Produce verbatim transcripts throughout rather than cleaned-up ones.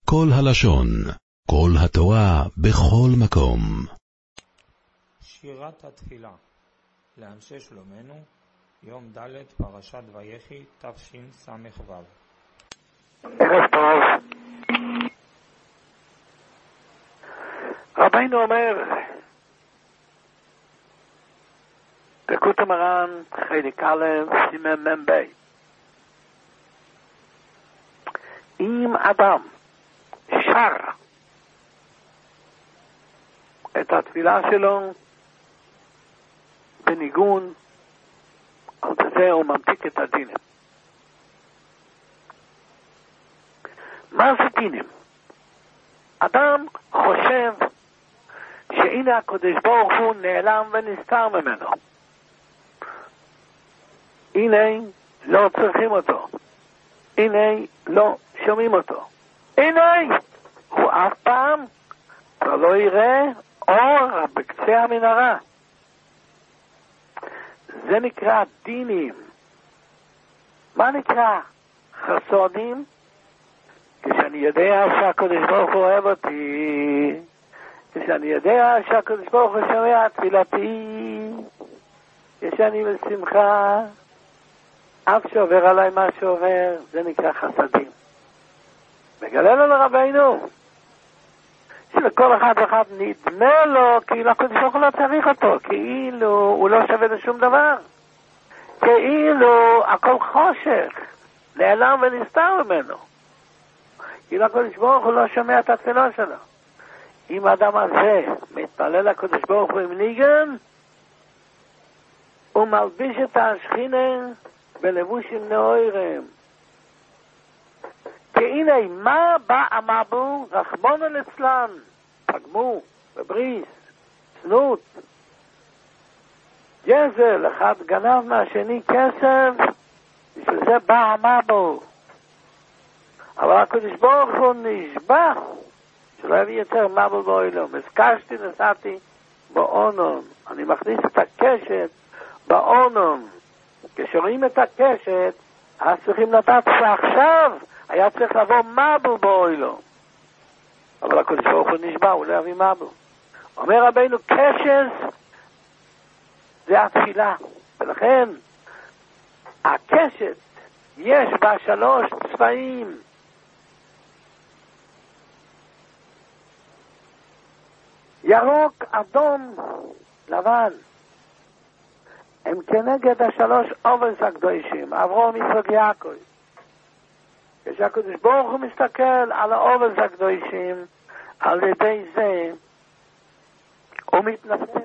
כל הלשון, כל התורה, בכל מקום. שירת התפילה לאנשי שלומנו, יום ד' פרשת ויחי תשס"ו. ערב טוב. רבינו אומר, דקות המרן, חלק א', סימן מ"ב. אם אדם שר את התפילה שלו בניגון, על זה הוא ממתיק את הדינים. מה זה דינים? אדם חושב שהנה הקדוש ברוך הוא נעלם ונסתר ממנו. הנה לא צריכים אותו. הנה לא שומעים אותו. הנה הוא אף פעם לא יראה אור בקצה המנהרה. זה נקרא דינים. מה נקרא חסונים? כשאני יודע שהקדוש ברוך הוא אוהב אותי, כשאני יודע שהקדוש ברוך הוא שומע תפילתי, כשאני בשמחה, אף שעובר עליי מה שעובר, זה נקרא חסדים. מגלה לו לרבינו שלכל אחד ואחד נדמה לו כאילו הקדוש ברוך הוא לא צריך אותו, כאילו הוא לא שווה לשום דבר, כאילו הכל חושך, נעלם ונסתר ממנו, כאילו הקדוש ברוך הוא לא שומע את התפילה שלו. אם האדם הזה מתפלל לקדוש ברוך הוא עם ניגן, הוא מלביש את השכינה בלבושים נאורים. כי הנה, מה בא המבול? רחמנא ליצלן, פגמו, בבריס, צנות, גזל, אחד גנב מהשני כסף, בשביל זה בא המבול. אבל הקדוש ברוך הוא נשבע שלא יביא יותר מבול באוילום. הזקשתי, נסעתי באונון, אני מכניס את הקשת באונון. כשרואים את הקשת, אז צריכים לדעת שעכשיו היה צריך לבוא מבול באוילום. אבל הקדוש ברוך הוא נשבע, הוא לא יביא מבול. אומר רבינו, קשת זה התפילה, ולכן הקשת יש בה שלוש צבעים. ירוק, אדום, לבן. הם כנגד השלוש אובס הקדושים, אברהם, יצחק, יעקב. כשהקדוש ברוך הוא מסתכל על האובס הקדושים, על ידי זה הוא מתנפל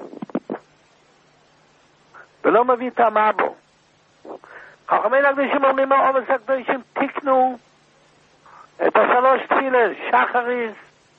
ולא מביא את המבול. חכמי הקדושים אומרים, האובס הקדושים תיקנו את השלוש תפילות, שחריס,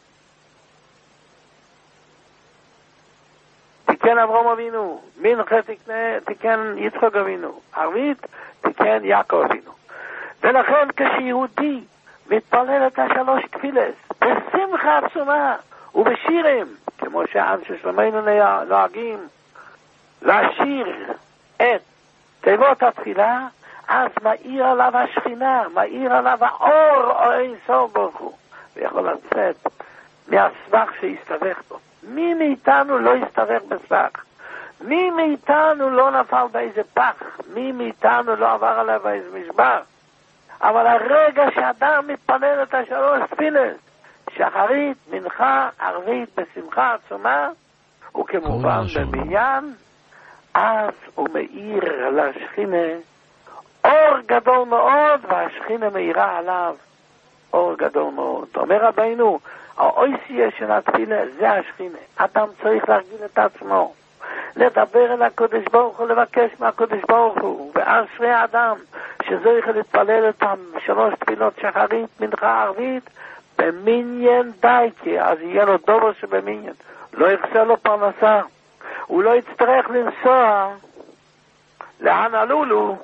תיקן אברהם אבינו, מנחה תיקן יצחק אבינו, ערבית תיקן יעקב אבינו. ולכן כשיהודי מתפלל את השלוש תפילות בשמחה עצומה ובשירים, כמו שאנשי שלומנו נוהגים לשיר את תיבות התפילה, אז מאיר עליו השכינה, מאיר עליו האור או אין סוף ברוך הוא, ויכול לצאת מהסבך שהסתבך בו. מי מאיתנו לא הסתבך בסבך? מי מאיתנו לא נפל באיזה פח? מי מאיתנו לא עבר עליו באיזה משבר? אבל הרגע שאדם מתפלל את השלוש תפילות, שחרית, מנחה, ערבית, בשמחה עצומה, וכמובן במניין, אז הוא מאיר לשכינה אור גדול מאוד, והשכינה מאירה עליו אור גדול מאוד. אומר רבינו, האויסייה של התפילה זה השכינה. אדם צריך להרגיל את עצמו, לדבר אל הקדוש ברוך הוא, לבקש מהקדוש ברוך הוא, ואשרי האדם שזוכה להתפלל את שלוש תפילות שחרית, מנחה, ערבית במניין דייקה, אז יהיה לו דובר שבמניין, לא יחסר לו פרנסה, הוא לא יצטרך לנסוע להנלולו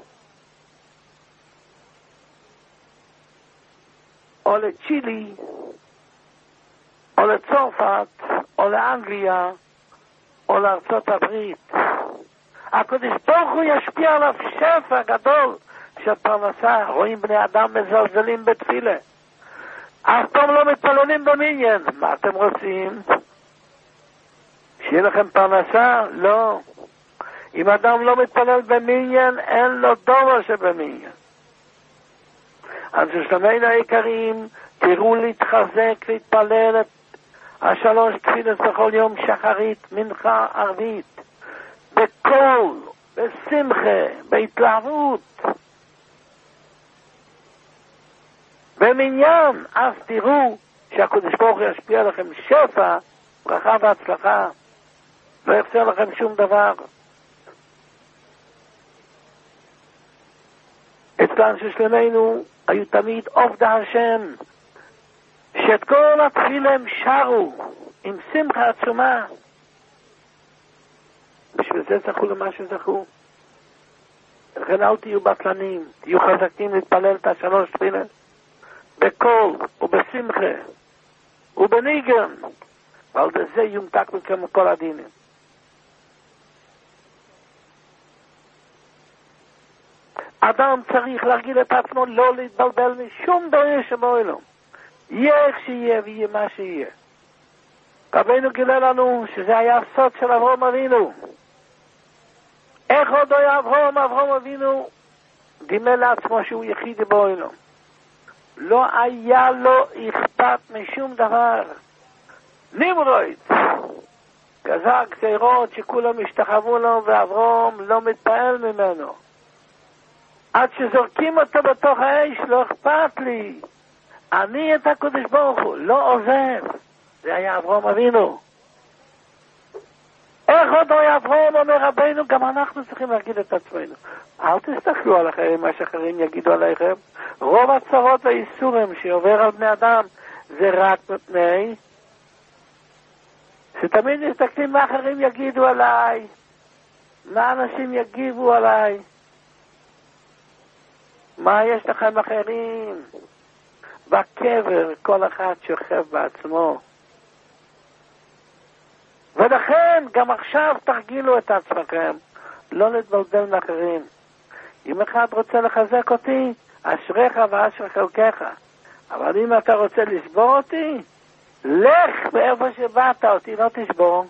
או לצ'ילי או לצרפת או לאנגליה או לארצות הברית. הקדוש ברוך הוא ישפיע עליו שפע גדול של פרנסה. רואים בני אדם מזלזלים בתפילה. אף פעם לא מתפללים במניין. מה אתם רוצים? שיהיה לכם פרנסה? לא. אם אדם לא מתפלל במניין, אין לו דומה שבמניין. אז שלומנו היקרים, תראו להתחזק, להתפלל את השלוש תפילת בכל יום, שחרית, מנחה, ערבית, בקול, בשמחה, בהתלהבות, במניין. אז תראו שהקדוש ברוך הוא ישפיע לכם שפע, ברכה והצלחה, לא יחסר לכם שום דבר. אצלן ששלמנו היו תמיד עובדי השם, שאת כל התפילה הם שרו עם שמחה עצומה. בשביל זה זכו למה שזכו. לכן אל תהיו בטלנים, תהיו חזקים להתפלל את השלוש תפילה בקול ובשמחה ובניגן, ועל זה יומתק מכם כל הדינים. אדם צריך להרגיל את עצמו לא להתבלבל משום דבר שבעולם. יהיה איך שיהיה ויהיה מה שיהיה. רבינו גילה לנו שזה היה הסוד של אברהם אבינו. איך עוד היה אברהם? אברהם אבינו דימה לעצמו שהוא יחיד בעולם. לא היה לו אכפת משום דבר. נמרוד גזר גזירות שכולם השתחוו לו, ואברהם לא מתפעל ממנו. עד שזורקים אותו בתוך האש, לא אכפת לי. אני את הקדוש ברוך הוא לא עוזב. זה היה אברהם אבינו. איך עוד היה אברהם? אומר רבינו, גם אנחנו צריכים להגיד את עצמנו. אל תסתכלו על אחרים, מה שאחרים יגידו עליכם. רוב הצרות והאיסורים שעובר על בני אדם, זה רק מפני שתמיד מסתכלים מה אחרים יגידו עליי, מה אנשים יגיבו עליי, מה יש לכם אחרים. בקבר כל אחד שוכב בעצמו. ולכן גם עכשיו תרגילו את עצמכם לא להתבלבל מאחרים. אם אחד רוצה לחזק אותי, אשריך ואשר חלקך. אבל אם אתה רוצה לשבור אותי, לך באיפה שבאת, אותי לא תשבור.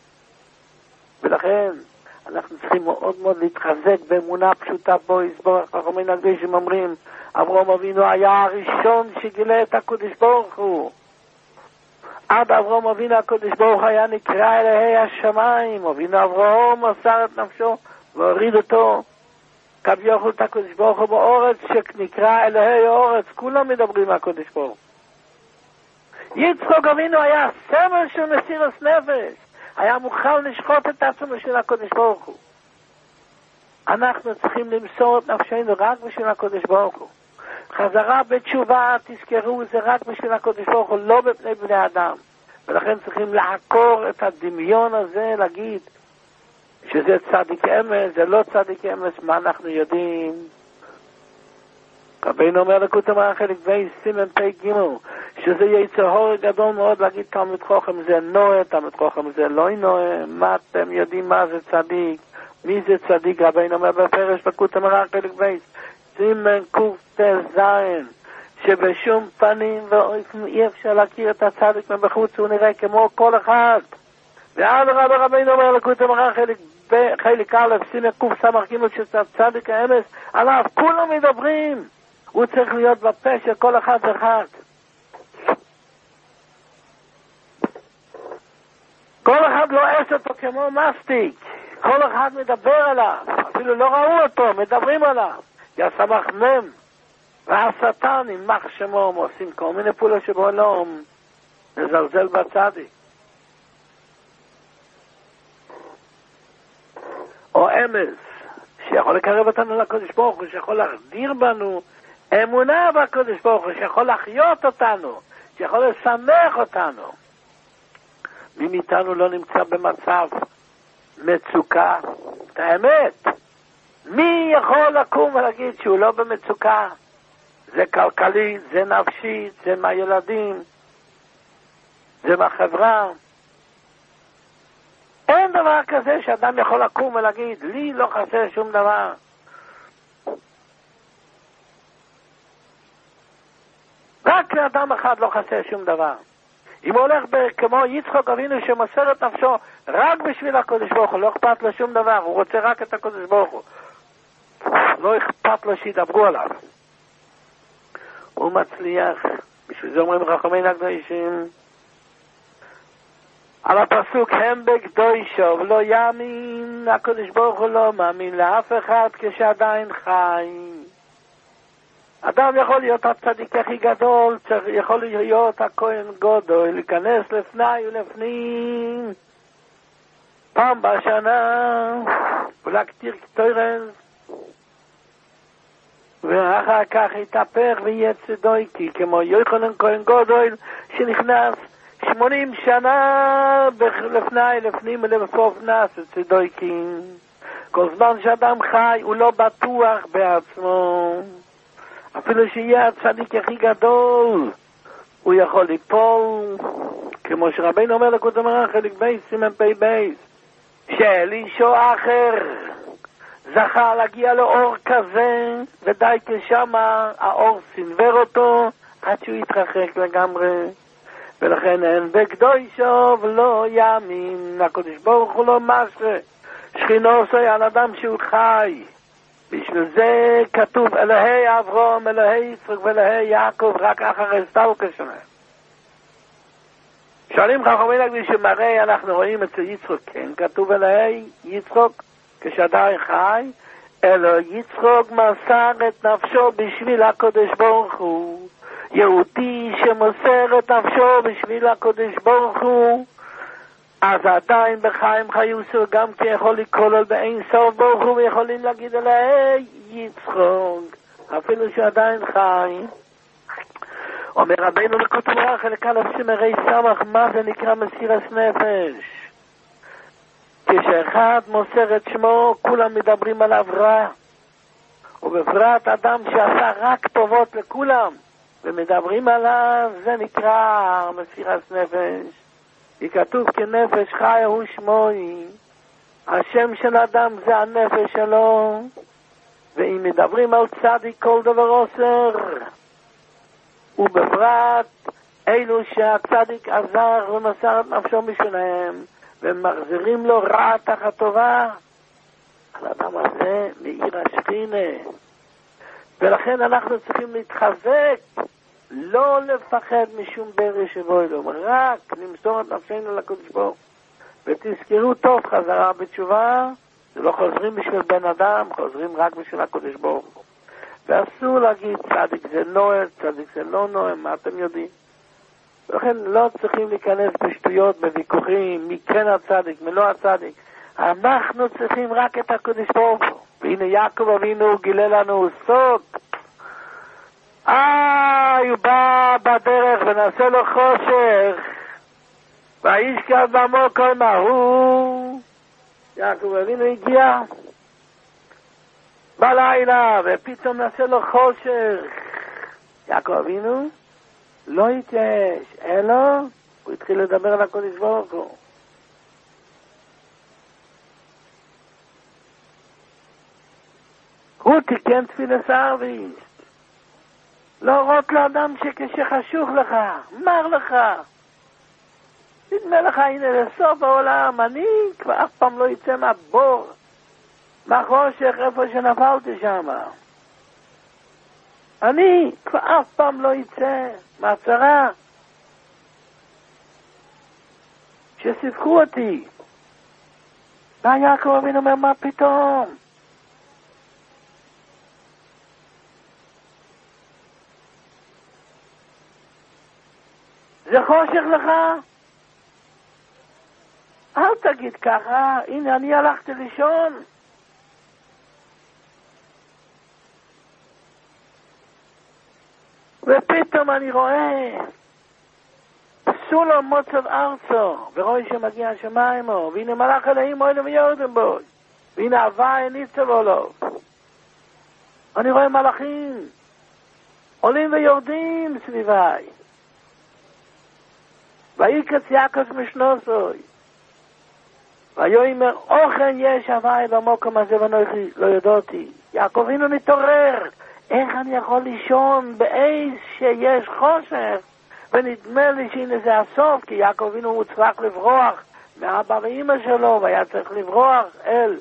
ולכן אנחנו צריכים מאוד מאוד להתחזק באמונה פשוטה בו יסבור. חכמים הקדושים אומרים, אברהם אבינו היה הראשון שגילה את הקדוש ברוך הוא. עד אברהם אבינו הקדוש ברוך היה נקרא אלוהי השמיים. אבינו אברהם מסר את נפשו והוריד אותו כביכול את הקדוש ברוך הוא באורץ, שנקרא אלוהי האורץ. כולם מדברים על הקדוש ברוך. יצחק אבינו היה סמל של מסירות נפש, היה מוכן לשחוט את עצמו בשביל הקדוש ברוך הוא. אנחנו צריכים למסור את נפשנו רק בשביל הקדוש ברוך הוא. חזרה בתשובה, תזכרו, זה רק בשביל הקדוש ברוך הוא, לא בפני בני אדם. ולכן צריכים לעקור את הדמיון הזה, להגיד שזה צדיק אמס, זה לא צדיק אמס. מה אנחנו יודעים? רבינו אומר לקוטי מוהר"ן חלק ב' סימן פ' ג' שזה יצר הרע גדול מאוד להגיד תלמיד חכם זה נועה, תלמיד חכם זה לא נועה. מה אתם יודעים מה זה צדיק? מי זה צדיק? רבינו אומר בפרש לקוטי מוהר"ן חלק ב' סימן ק"ט ז' שבשום פנים ואופן אי אפשר להכיר את הצדיק מבחוץ, הוא נראה כמו כל אחד. ועד רבי רבינו אומר לקוטי מוהר"ן חלק חלק א' סימן קס"ג שזה צדיק האמס, עליו כולם מדברים. הוא צריך להיות בפה של כל אחד ואחד. כל אחד לא עש אותו כמו מסטיק. כל אחד מדבר עליו. אפילו לא ראו אותו, מדברים עליו. יסמך מם. והשטן ימח שמו, עושים כל מיני פעולות שבעולם נזלזל בצדיק. או אמס, שיכול לקרב אותנו לקדוש ברוך הוא, שיכול להחדיר בנו אמונה בקדוש ברוך הוא, שיכול לחיות אותנו, שיכול לשמח אותנו. מי מאיתנו לא נמצא במצב מצוקה? את האמת, מי יכול לקום ולהגיד שהוא לא במצוקה? זה כלכלי, זה נפשי, זה מהילדים, זה מהחברה. אין דבר כזה שאדם יכול לקום ולהגיד לי לא חסר שום דבר. רק לאדם אחד לא חסר שום דבר. אם הוא הולך ב- כמו יצחק אבינו שמוסר את נפשו רק בשביל הקודש ברוך הוא, לא אכפת לו שום דבר, הוא רוצה רק את הקודש ברוך הוא. לא אכפת לו שידברו עליו. הוא מצליח. בשביל זה אומרים חכמינו הקדושים על הפסוק, הם בקדושו ולא יאמין, הקודש ברוך הוא לא מאמין לאף אחד כשעדיין חי. אדם יכול להיות הצדיק הכי גדול, יכול להיות הכהן גדול, להיכנס לפני ולפנים פעם בשנה ולהקטיר קטורס, ואחר כך יתהפך ויהיה צדוקי, כמו יוחנן כהן גדול שנכנס שמונים שנה לפני לפנים ולבסוף נעשה צדוקי. כל זמן שאדם חי הוא לא בטוח בעצמו, אפילו שיהיה הצדיק הכי גדול הוא יכול ליפול, כמו שרבינו אומר לקודם הר"ן חלק בייס סימן פי בייס, שאלישע אחר זכה להגיע לאור כזה, ודי כשם האור סנבר אותו עד שהוא יתרחק לגמרי. ולכן אין בקדושו ולא יאמין, הקדוש ברוך הוא לא משרה שכינו עושה על אדם שהוא חי. בשביל זה כתוב אלוהי אברהם, אלוהי יצחק ואלוהי יעקב רק אחרי סטלקה שלהם. שואלים חכמינו הקדושים, הרי אנחנו רואים אצל יצחק, כן, כתוב אלוהי יצחק כשעדיין חי, אלוהי יצחק מסר את נפשו בשביל הקדוש ברוך הוא. יהודי שמוסר את נפשו בשביל הקדוש ברוך הוא, אז עדיין בחיים חיוסו גם כי יכול לקרוא לו באין סוף ברוך הוא, ויכולים להגיד אלוהי יצחק אפילו שעדיין חי. אומר רבינו לקוטב הר"ן חלק א' סימן סמך, מה זה נקרא מסירת נפש? כשאחד מוסר את שמו כולם מדברים עליו רע, ובפרט אדם שעשה רק טובות לכולם ומדברים עליו, זה נקרא מסירת נפש. כי כתוב כנפש חי הוא שמוי, השם של אדם זה הנפש שלו. ואם מדברים על צדיק כל דבר אוסר, ובפרט אלו שהצדיק עזר ומסר את נפשו בשבילהם ומחזירים לו רע תחת טובה, על אדם הזה מאיר השכינה. ולכן אנחנו צריכים להתחזק, לא לפחד משום ברש שבוילום, רק למסור את נפשנו לקדוש ברוך. ותזכרו טוב, חזרה בתשובה זה לא חוזרים בשביל בן אדם, חוזרים רק בשביל הקדוש ברוך. ואסור להגיד צדיק זה נוער, צדיק זה לא נוער, מה אתם יודעים? ולכן לא צריכים להיכנס בשטויות, בוויכוחים, מי כן הצדיק, מי לא הצדיק. אנחנו צריכים רק את הקדוש ברוך. והנה יעקב אבינו גילה לנו סוד. אה, הוא בא בדרך ונעשה לו חושך, והאיש כאן במקום ההוא, יעקב אבינו הגיע בלילה ופתאום נעשה לו חושך. יעקב אבינו לא התייאש, אלא הוא התחיל לדבר על הקדוש ברוך הוא. הוא תיקן תפילת ערבית, להורות לאדם שכשחשוך לך, מר לך, נדמה לך הנה לסוף העולם, אני כבר אף פעם לא יצא מהבור, מהחושך איפה שנפלתי שם, אני כבר אף פעם לא יצא מהצרה שסיפקו אותי. ויעקב אבינו אומר, מה פתאום? זה חושך לך? אל תגיד ככה, הנה אני הלכתי לישון. ופתאום אני רואה סולם מוצב ארצו, ורואה שמגיע השמיימו, והנה מלאך אלוהים אוהלו ויורדם בו, והנה הוואי ניצב עולו. אני רואה מלאכים עולים ויורדים סביבי. ויקץ יעקב משנוסוי, ויאמר אוכן יש הוואי במקום הזה ונוחי לא יודעתי. יעקב אבינו מתעורר, איך אני יכול לישון באיז שיש חושך, ונדמה לי שהנה זה הסוף, כי יעקב אבינו הוא צריך לברוח מאבא ואמא שלו, והיה צריך לברוח אל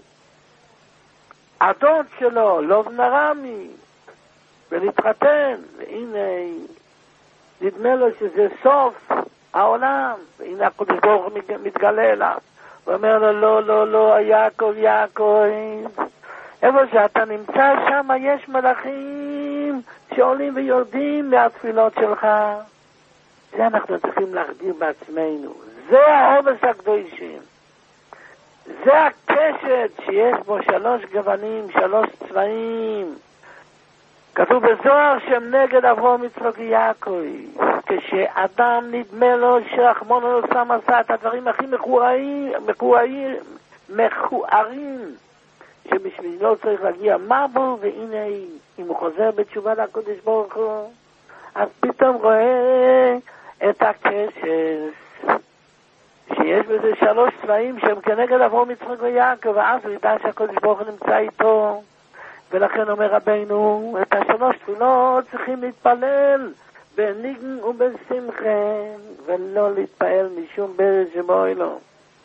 הדוד שלו, לוב נרמי, ולהתחתן, והנה נדמה לו שזה סוף העולם, והנה הקדוש ברוך הוא מתגלה אליו, ואומר לו, לא, לא, לא, יעקב, יעקב, איפה שאתה נמצא שם יש מלאכים שעולים ויורדים מהתפילות שלך. זה אנחנו צריכים להחדיר בעצמנו. זה העובס הקדושים. זה הקשת שיש בו שלוש גוונים, שלוש צבעים. כתוב בזוהר שהם נגד אברהם יצחק ויעקב. כשאדם נדמה לו שרחמנא ליצלן עשה את הדברים הכי מכוערים, מכוערים, מכוערים, שבשבילו צריך להגיע מבו, והנה אם הוא חוזר בתשובה לקדוש ברוך הוא, אז פתאום רואה את הקשת שיש בזה שלוש צבעים שהם כנגד אברהם יצחק ויעקב, ואז הוא ידע שהקדוש ברוך הוא נמצא איתו. ולכן אומר רבינו, את השלוש תפילות צריכים להתפלל בניגן ובשמחה, ולא להתפעל משום ברז שבו אלו.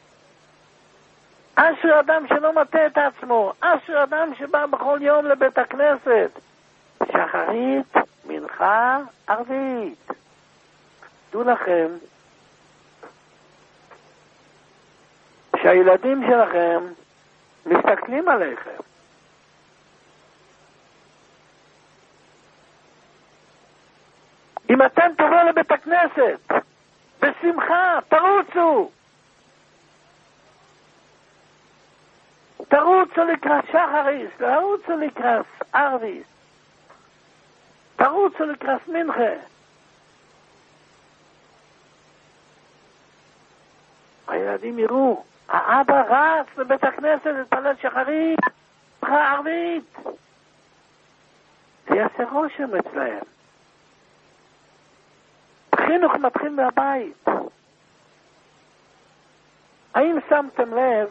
אשר אדם שלא מטה את עצמו, אשר אדם שבא בכל יום לבית הכנסת, שחרית, מנחה, ערבית. דעו לכם שהילדים שלכם מסתכלים עליכם. אם אתם תבואו לבית הכנסת בשמחה, תרוצו תרוצו לקראת שחריס, תרוצו לקראת ערביס, תרוצו לקראת מנחה. הילדים יראו, האבא רץ לבית הכנסת להתפלל שחרית, ערבית. זה יעשה רושם אצלהם. חינוך מתחיל מהבית. האם שמתם לב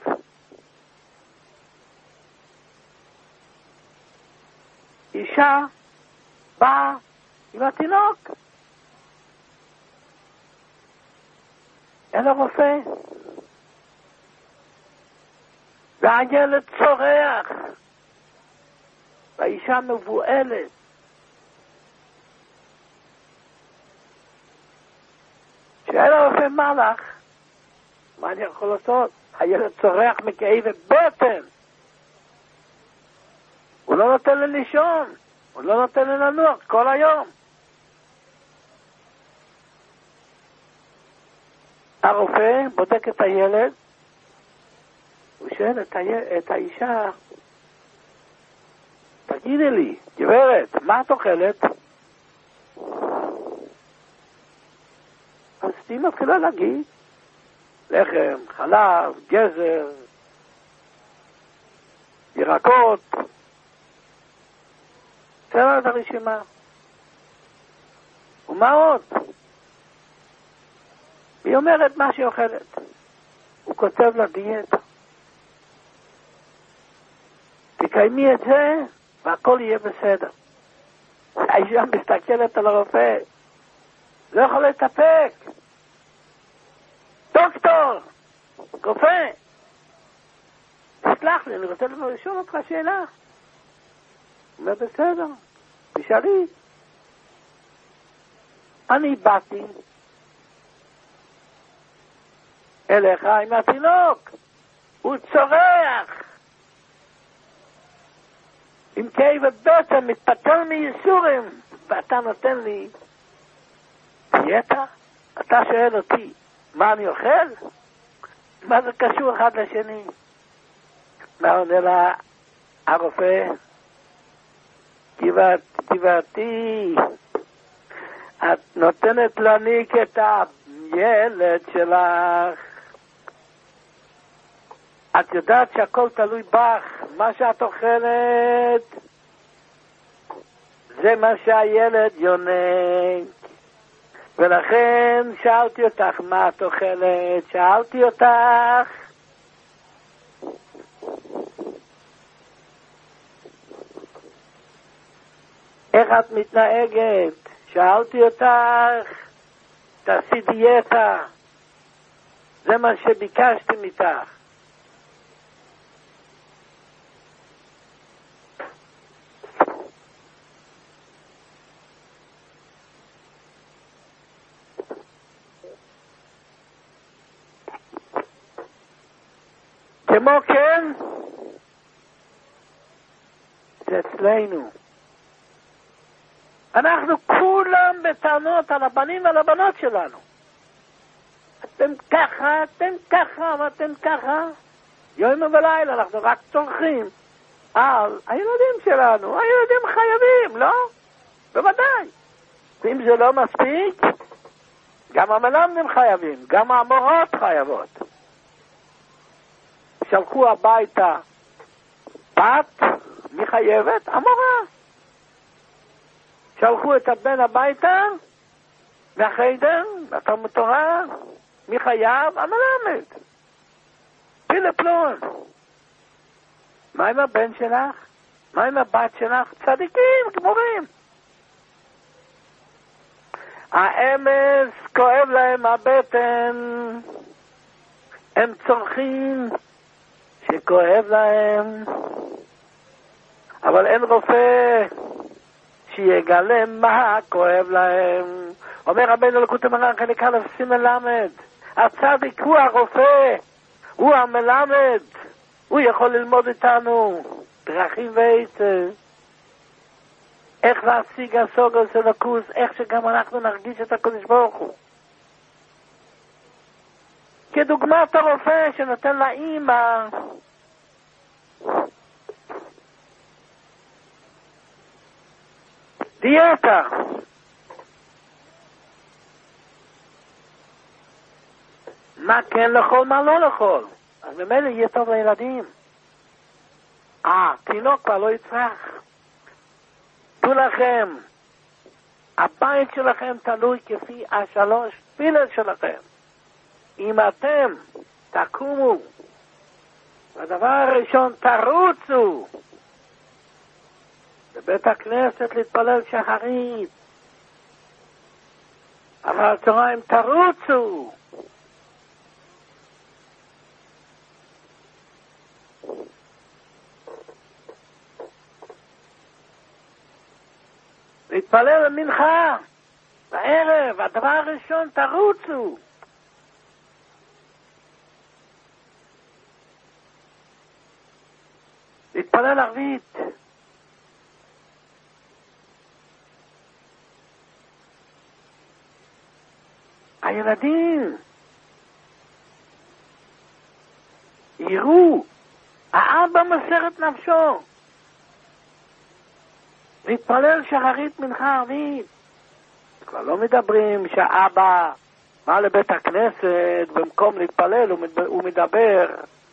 אישה באה עם התינוק אל הרופא, והילד צורח, והאישה מבועלת. שאל הרופא, מה לך? מה אני יכול לעשות? הילד צורח מכאב בטן. הוא לא נותן לי לישון, הוא לא נותן לי לנוח כל היום. הרופא בודק את הילד, הוא שואל את, ה... את האישה, תגידי לי, גברת, מה את אוכלת? אז היא מתחילה להגיד, לחם, חלב, גזר, ירקות, תראה את הרשימה. ומה עוד? היא אומרת מה שהיא אוכלת. הוא כותב לה דיאטה. תקיימי את זה והכל יהיה בסדר. האישה מסתכלת על הרופא, לא יכול להתאפק. דוקטור, רופא, תסלח לי, אני רוצה לשאול אותך שאלה. הוא אומר, בסדר, תשאלי. אני באתי אליך עם התינוק, הוא צורח עם כאב בטן, מתפתל מייסורים, ואתה נותן לי דיאטה? אתה שואל אותי מה אני אוכל? מה זה קשור אחד לשני? מה עונה לה הרופא? גבעתי, את נותנת להניק את הילד שלך. את יודעת שהכל תלוי בך, מה שאת אוכלת זה מה שהילד יונק. ולכן שאלתי אותך מה את אוכלת, שאלתי אותך איך את מתנהגת? שאלתי אותך, תעשי דיאטה. זה מה שביקשתי מתך. כמו כן, זה אצלנו. אנחנו כולם בטענות על הבנים ועל הבנות שלנו. אתם ככה, אתם ככה, ואתם ככה. יום ולילה אנחנו רק צורכים על הילדים שלנו. הילדים חייבים, לא? בוודאי. ואם זה לא מספיק, גם המלמדים חייבים, גם המורות חייבות. שלחו הביתה בת, מי חייבת? המורה. שלחו את הבן הביתה, מהחיידר, מהתלמוד תורה, מי חייב? המלמד. פילה פלון. מה עם הבן שלך? מה עם הבת שלך? צדיקים, גמורים. האמס כואב להם הבטן, הם צורכים שכואב להם, אבל אין רופא שיגלה מה כואב להם. אומר רבינו לקוטי מרן חלק א' שים מלמד, הצדיק הוא הרופא, הוא המלמד, הוא יכול ללמוד איתנו דרכים ועצה, איך להשיג הסוגר של הקורס, איך שגם אנחנו נרגיש את הקדוש ברוך הוא. כדוגמת הרופא שנותן לאמא דיאטה. מה כן לאכול, מה לא לאכול. אז ממילא יהיה טוב לילדים. אה, תינוק כבר לא יצרח. תנו לכם, הבית שלכם תלוי כפי השלוש תפילות שלכם. אם אתם תקומו, הדבר הראשון תרוצו בבית הכנסת להתפלל שחרית, אבל הצהריים תרוצו להתפלל למנחה בערב, הדבר הראשון תרוצו. להתפלל ערבית. הילדים יראו, האבא מסר את נפשו להתפלל שחרית מנחה ערבית. כבר לא מדברים שהאבא בא לבית הכנסת במקום להתפלל, הוא מדבר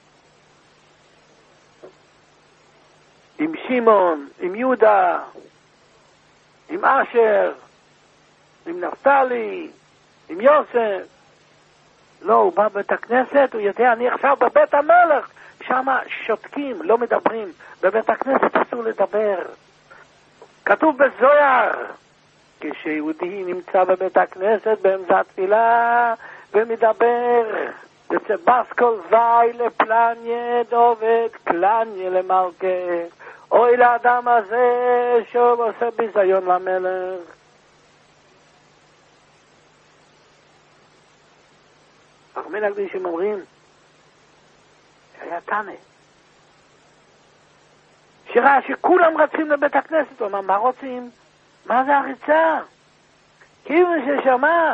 עם שמעון, עם יהודה, עם אשר, עם נפתלי, עם יוסף. לא, הוא בא בבית הכנסת, הוא יודע, אני עכשיו בבית המלך, שם שותקים, לא מדברים. בבית הכנסת אסור לדבר. כתוב בזוהר, כשיהודי נמצא בבית הכנסת באמצע התפילה ומדבר, וצבס כל זי לפלניה דובד קלניה למלכה, אוי לאדם הזה שהוא עושה ביזיון למלך. חכמים הקדושים אומרים שהיה תנא שראה שכולם רצים לבית הכנסת. הוא אמר, מה רוצים? מה זה הריצה? כאילו ששמע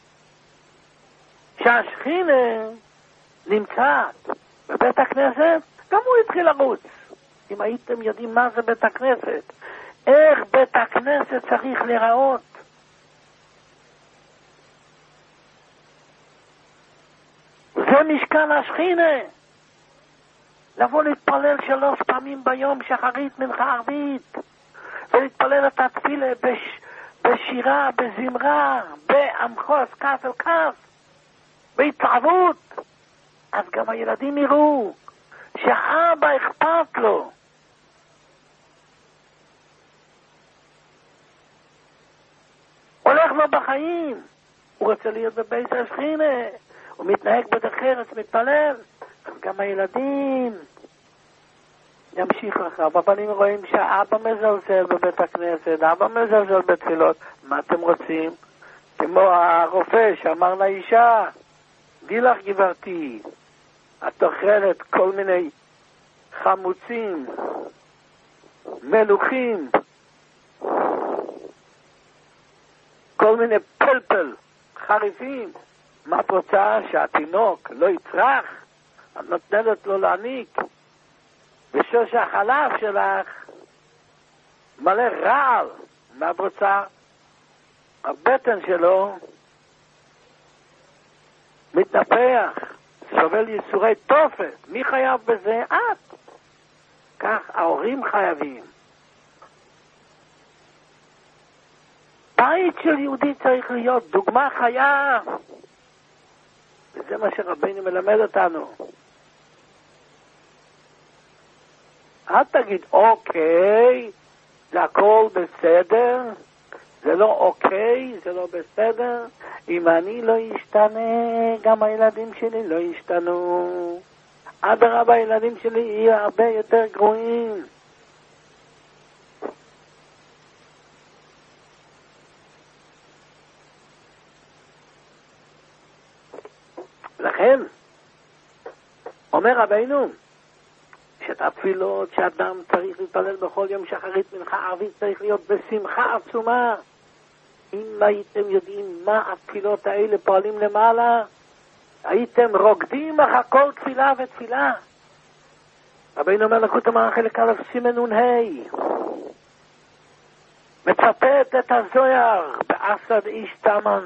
שהשכינה נמצאת בבית הכנסת, גם הוא התחיל לרוץ. אם הייתם יודעים מה זה בית הכנסת, איך בית הכנסת צריך להיראות, זה משכן השכינה. לבוא להתפלל שלוש פעמים ביום שחרית מנחה ערבית, ולהתפלל את התפילה בש... בשירה, בזמרה, באמחוס, כף אל כף, בהתלהבות. אז גם הילדים יראו שהאבא אכפת לו. לו בחיים. הוא רוצה להיות בבית השכינה. הוא מתנהג בדרך ארץ, מתפלל. גם הילדים. ימשיך אחריו. הבנים רואים שהאבא מזלזל בבית הכנסת, אבא מזלזל בתפילות. מה אתם רוצים? כמו הרופא שאמר לאישה, די לך גברתי, את אוכלת כל מיני חמוצים, מלוכים, כל מיני פלפל, חריפים. מה את רוצה? שהתינוק לא יצרח? את נותנת לו להניק. ושוש החלב שלך מלא רעל. מה את רוצה? הבטן שלו מתנפח, סובל ייסורי תופת. מי חייב בזה? את. כך ההורים חייבים. בית של יהודי צריך להיות דוגמה חיה. וזה מה שרבינו מלמד אותנו. אל תגיד אוקיי, זה הכל בסדר. זה לא אוקיי, זה לא בסדר. אם אני לא אשתנה, גם הילדים שלי לא ישתנו. אדרבה, הילדים שלי יהיו הרבה יותר גרועים. לכן, אומר רבינו, שאת התפילות שאדם צריך להתפלל בכל יום שחרית מנחה ערבית צריך להיות בשמחה עצומה. אם הייתם יודעים מה התפילות האלה פועלים למעלה, הייתם רוקדים אחר כל תפילה ותפילה. רבינו אומר לקוט המהר"ל חלק א' סימן נ"ה, מצטט את הזוהר באסד איש תמן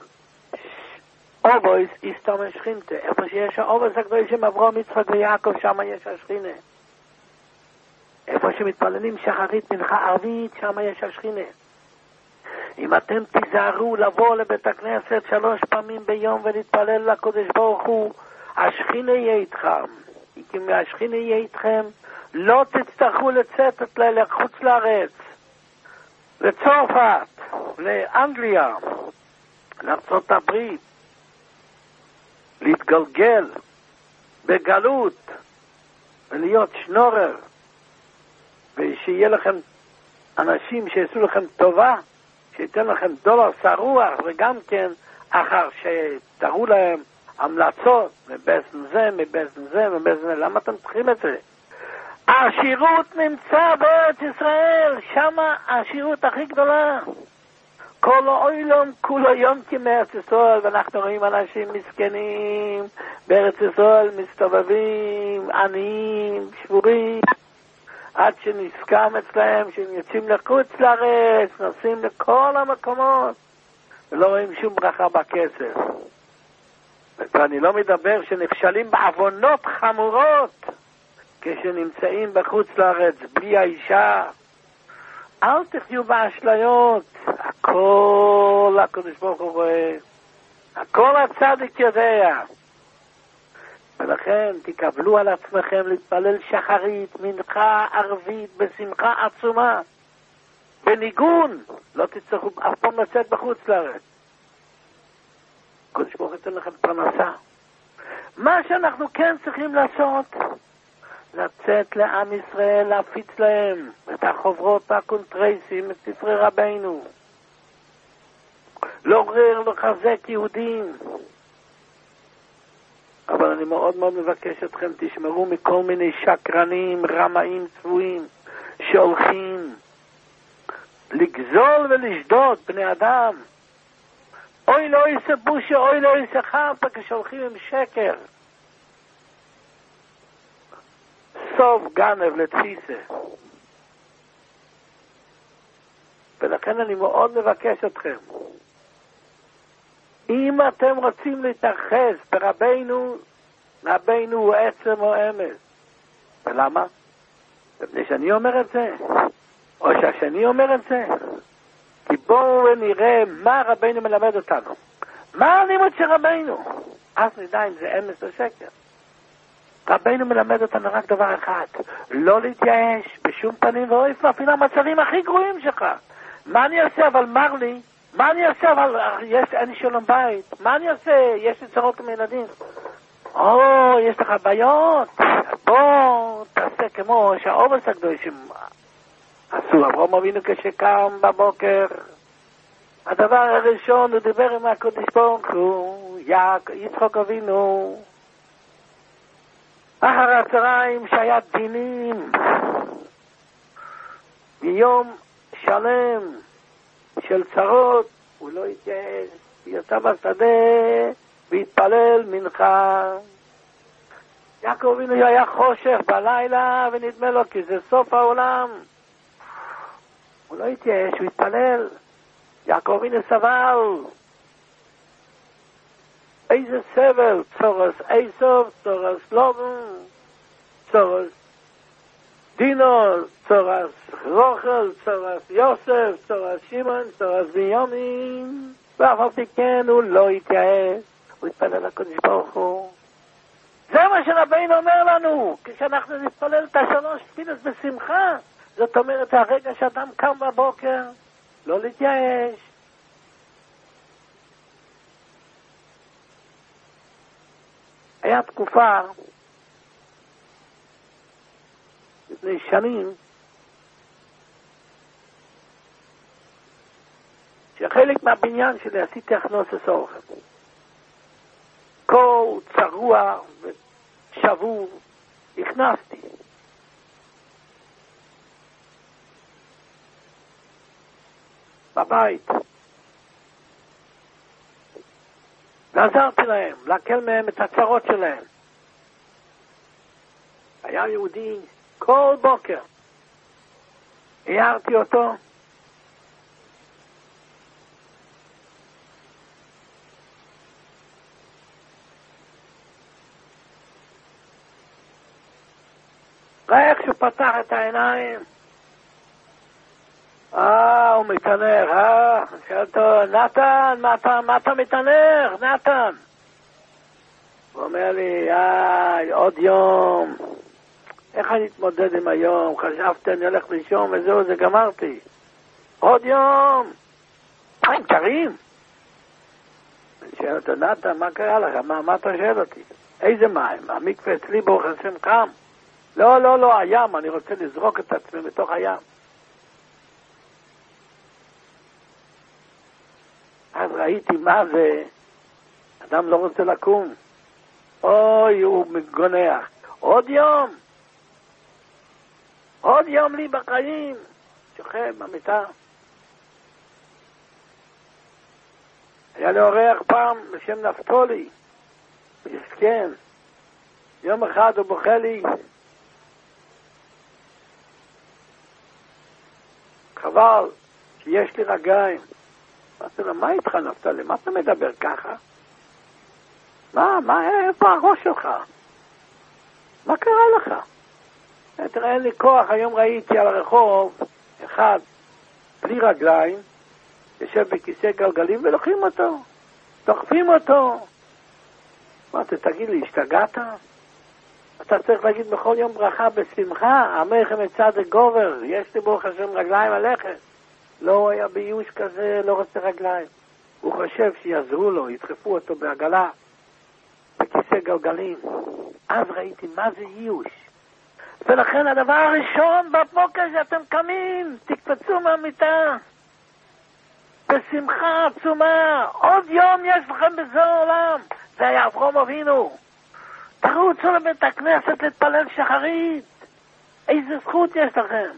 אובויס איש תמן שכינתה. איפה שיש האובויס הקדוש עם אברהם יצחק ויעקב, שם יש השכינה. איפה שמתפללים שחרית מנחה ערבית, שם יש השכינה. אם אתם תיזהרו לבוא לבית הכנסת שלוש פעמים ביום ולהתפלל לקדוש ברוך הוא, השכינה יהיה איתכם. אם השכינה יהיה איתכם, לא תצטרכו לצאת לחוץ לארץ, לצרפת, לאנגליה, לארצות הברית, להתגלגל בגלות ולהיות שנורר, ושיהיה לכם אנשים שיעשו לכם טובה, שייתן לכם דולר שרוח, וגם כן אחר שתראו להם המלצות מבזן זה, מבזן זה, מבזן זה. למה אתם צריכים את זה? העשירות נמצא בארץ ישראל, שמה העשירות הכי גדולה. כל העולם כולו יום כמארץ ישראל, ואנחנו רואים אנשים מסכנים בארץ ישראל מסתובבים, עניים, שבורים, עד שנסכם אצלהם שהם יוצאים לחוץ לארץ, נוסעים לכל המקומות ולא רואים שום ברכה בכסף. ואני לא מדבר שנכשלים בעוונות חמורות כשנמצאים בחוץ לארץ בלי האישה. אל תחיו באשליות, הכל הקדוש ברוך הוא רואה, הכל הצדיק יודע. ולכן תקבלו על עצמכם להתפלל שחרית, מנחה ערבית, בשמחה עצומה, בניגון. לא תצטרכו אף פעם לצאת בחוץ לארץ. קודש ברוך ייתן לכם פרנסה. מה שאנחנו כן צריכים לעשות, לצאת לעם ישראל, להפיץ להם את החוברות הקונטרייסים, את ספרי רבינו, לעורר, לחזק יהודים. אבל אני מאוד מאוד מבקש אתכם, תשמרו מכל מיני שקרנים, רמאים, צבועים, שהולכים לגזול ולשדוד בני אדם. אוי לא יעשה בושה, אוי לא יעשה חרפה, כשהולכים עם שקר. סוף גנב לתפיסה. ולכן אני מאוד מבקש אתכם, אם אתם רוצים להתאחז ברבינו, רבינו הוא עצם או אמס. ולמה? מפני שאני אומר את זה, או שהשני אומר את זה. כי בואו נראה מה רבינו מלמד אותנו. מה הלימוד של רבינו? אז נדע אם זה אמס או שקר. רבינו מלמד אותנו רק דבר אחד, לא להתייאש בשום פנים ואופן, אפילו המצבים הכי גרועים שלך. מה אני אעשה? אבל מר לי, מה אני עושה? אבל יש, אין שלום בית. מה אני עושה? יש לי צרות עם ילדים. או, יש לך בעיות. בוא, תעשה כמו שהעובס הקדושים עשו. אברהם אבינו כשקם בבוקר, הדבר הראשון הוא דיבר עם הקדוש ברוך הוא, יצחק אבינו. אחר הצהריים שהיה דינים, מיום שלם של צרות, הוא לא התייאש, יצא בשדה והתפלל מנחה. יעקב אבינו היה חושך בלילה ונדמה לו כי זה סוף העולם. הוא לא התייאש, הוא התפלל. יעקב אבינו סבל. איזה סבל, צורס איסוף, צורס לובן, צורס דינו, צורס רוחל, צורס יוסף, צורס שמעון, צורס בנימין. ואף על פי כן הוא לא התייאש, הוא התפלל לקדוש ברוך הוא. זה מה שרבינו אומר לנו, כשאנחנו נתפלל את השלוש תפילת בשמחה. זאת אומרת, הרגע שאדם קם בבוקר, לא להתייאש. היה תקופה, לפני שנים, שחלק מהבניין שלי עשיתי הכנוסס אוכל. כל צרוע ושבור הכנסתי. בבית. ועזרתי להם, להקל מהם את הצרות שלהם. היה יהודי כל בוקר. הערתי אותו. ראה איך שהוא פתח את העיניים. אה, הוא מתענר, אה? שאל אותו, נתן, מה אתה, מה אתה מתענר, נתן? הוא אומר לי, אה, עוד יום. איך אני אתמודד עם היום? חשבתי, אני הולך לישון וזהו, זה גמרתי. עוד יום. מים קרים. אני שאל אותו, נתן, מה קרה לך? מה, מה אתה שואל אותי? איזה מים? המקווה אצלי ברוך השם קם. לא, לא, לא, הים, אני רוצה לזרוק את עצמי בתוך הים. אז ראיתי מה זה, אדם לא רוצה לקום. אוי, הוא מגונח. עוד יום. עוד יום לי בחיים. שוכב במיטה. היה לי אורח פעם בשם נפתולי. מסכן. יום אחד הוא בוכה לי. חבל שיש לי רגליים. אמרתי לו, מה איתך נפתלי? מה אתה מדבר ככה? מה, מה, איפה הראש שלך? מה קרה לך? תראה, אין לי כוח. היום ראיתי על הרחוב אחד בלי רגליים, יושב בכיסא גלגלים ולוקחים אותו, דוחפים אותו. אמרתי, תגיד לי, השתגעת? אתה צריך להגיד בכל יום ברכה בשמחה, עמך מצד הגובר, יש לי ברוך השם רגליים הלכת. לא היה ביוש כזה, לא רוצה רגליים. הוא חושב שיעזרו לו, ידחפו אותו בעגלה, בכיסא גלגלים. אז ראיתי מה זה איוש. ולכן הדבר הראשון בבוקר שאתם קמים, תקפצו מהמיטה. בשמחה עצומה. עוד יום יש לכם בזה העולם. זה היה אברהם אבינו. תרוצו לבית הכנסת להתפלל שחרית. איזה זכות יש לכם.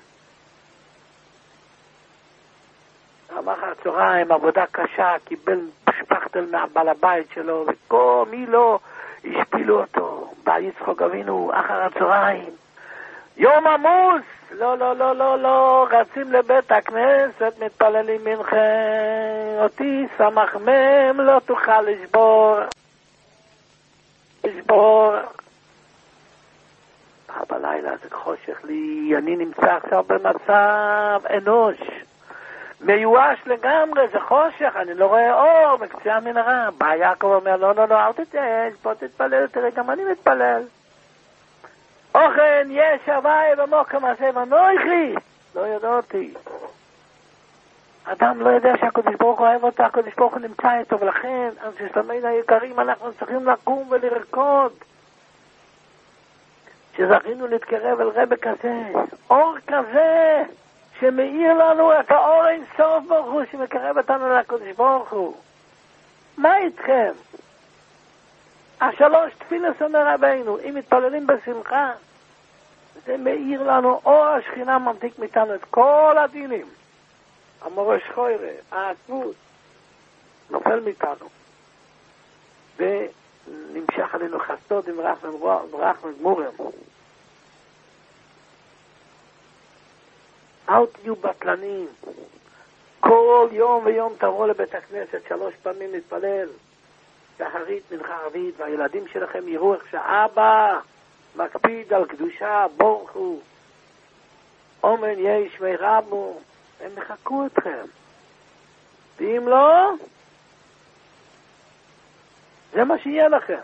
אמר הצהריים, עבודה קשה, קיבל שפכתל מהבעל הבית שלו, וכל מי לא השפילו אותו. בא יצחק אבינו אחר הצהריים. יום עמוס, לא, לא, לא, לא, לא, רצים לבית הכנסת, מתפללים מנחה, אותי שמח מהם, לא תוכל לשבור. לשבור. בלילה זה חושך לי, אני נמצא עכשיו במצב אנוש. מיואש לגמרי, זה חושך, אני לא רואה אור מקצה המנהרה. בא יעקב אומר, לא, לא, לא, אל תתייאש, בוא תתפלל, תראה, גם אני מתפלל. אוכן, יש הוואי במוקם הזה, ונוחי, לא ידעתי. אדם לא יודע שהקדוש ברוך הוא אוהב אותו, הקדוש ברוך הוא נמצא איתו, ולכן, אנשי שלומנו היקרים, אנחנו צריכים לקום ולרקוד. שזכינו להתקרב אל רבי כזה, אור כזה, שמאיר לנו את האור אין סוף ברוך הוא, שמקרב אותנו לקדוש ברוך הוא. מה איתכם? השלוש תפילס אומר רבינו, אם מתפללים בשמחה, זה מאיר לנו, אור השכינה ממתיק מאיתנו את כל הדינים. המורש חוירה, העצבות, נופל מאיתנו. ונמשך עלינו חסוד עם רחם גמורם. אל תהיו בטלנים. כל יום ויום תבואו לבית הכנסת, שלוש פעמים להתפלל. שחרית, מנחה ערבית, והילדים שלכם יראו איך שאבא מקפיד על קדושה, בורכו. אומן יש וירבו. הם מחכו אתכם. ואם לא, זה מה שיהיה לכם.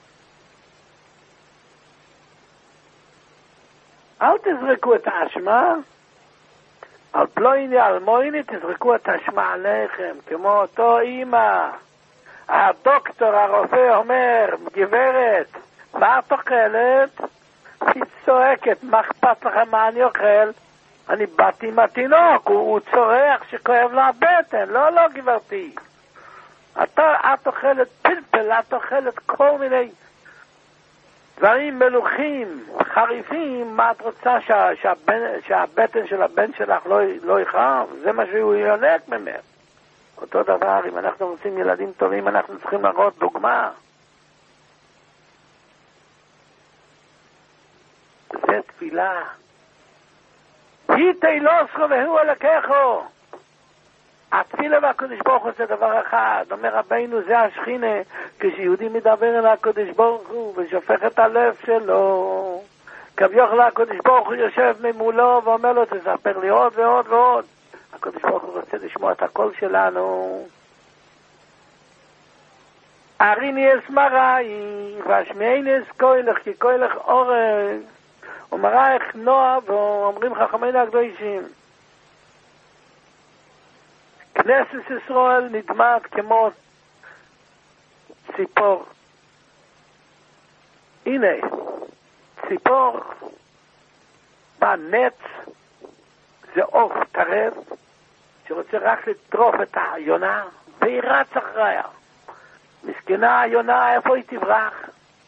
אל תזרקו את האשמה, על פלויני, על מויני, תזרקו את האשמה עליכם, כמו אותו אמא. הדוקטור, הרופא אומר, גברת, מה את אוכלת? היא צועקת, מה אכפת לכם מה אני אוכל? אני באתי עם התינוק, הוא, הוא צורח שכואב לה הבטן. לא, לא, גברתי. אתה, את אוכלת פלפל, את אוכלת כל מיני דברים מלוכים, חריפים. מה את רוצה שה, שהבן, שהבטן של הבן שלך לא, לא יכאב? זה מה שהוא יונק ממך. אותו דבר, אם אנחנו רוצים ילדים טובים, אנחנו צריכים להראות דוגמה. זה תפילה. היא תילוסכו והוא אלוקיכו. התפילה והקדוש ברוך הוא זה דבר אחד. אומר רבינו, זה השכינה, כשיהודי מדבר אל הקדוש ברוך הוא ושופך את הלב שלו, כביכול הקדוש ברוך הוא יושב ממולו ואומר לו, תספר לי עוד ועוד ועוד. הקדוש ברוך הוא רוצה לשמוע את הקול שלנו. אריני אס מראי והשמיעני אס קוילך, כי קוילך אורג ומרייך נוע, ואומרים חכמינו הקדושים, כנסת ישראל נדמת כמו ציפור. הנה, ציפור בנץ זה עוף טרף שרוצה רק לטרוף את היונה, והיא רץ אחריה. מסכנה היונה, איפה היא תברח?